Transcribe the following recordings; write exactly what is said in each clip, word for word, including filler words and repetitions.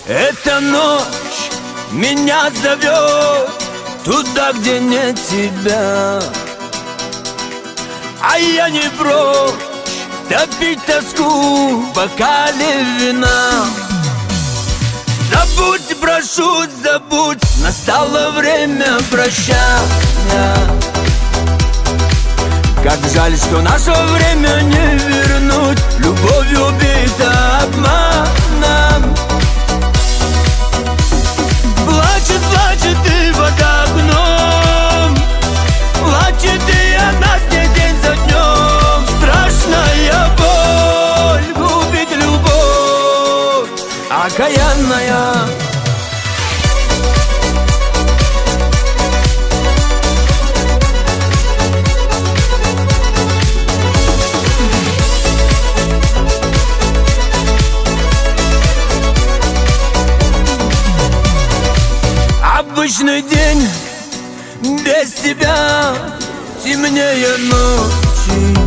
Эта ночь меня зовет туда, где нет тебя, а я не прочь топить тоску в бокале вина. Забудь, прошу, забудь, настало время прощания. Как жаль, что наше время не вернуть, любовью убита обманом. Плачет, плачет и под окном, плачет и она с ней день за днем. Страшная боль губит любовь окаянная. Обычный день без тебя темнее ночи.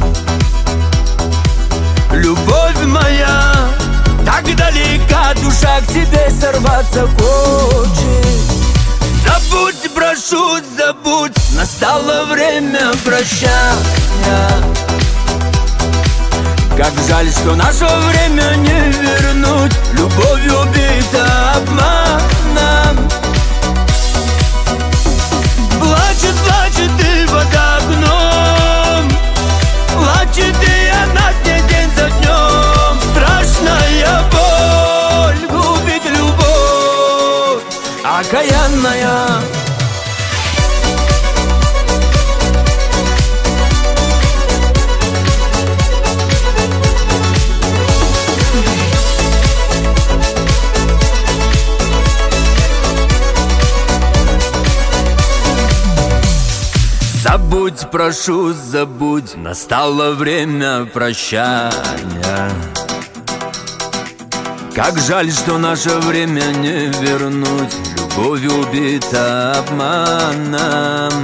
Любовь моя так далека, душа к тебе сорваться хочет. Забудь, прошу, забудь, настало время прощания. Как жаль, что наше время не вернуть, любовью убита обманом. Плачет, плачет и под окном, плачет и она с ней день за днем. Страшная боль губит любовь окаянная. Забудь, прошу, забудь, настало время прощания. Как жаль, что наше время не вернуть, любовью убита обманом.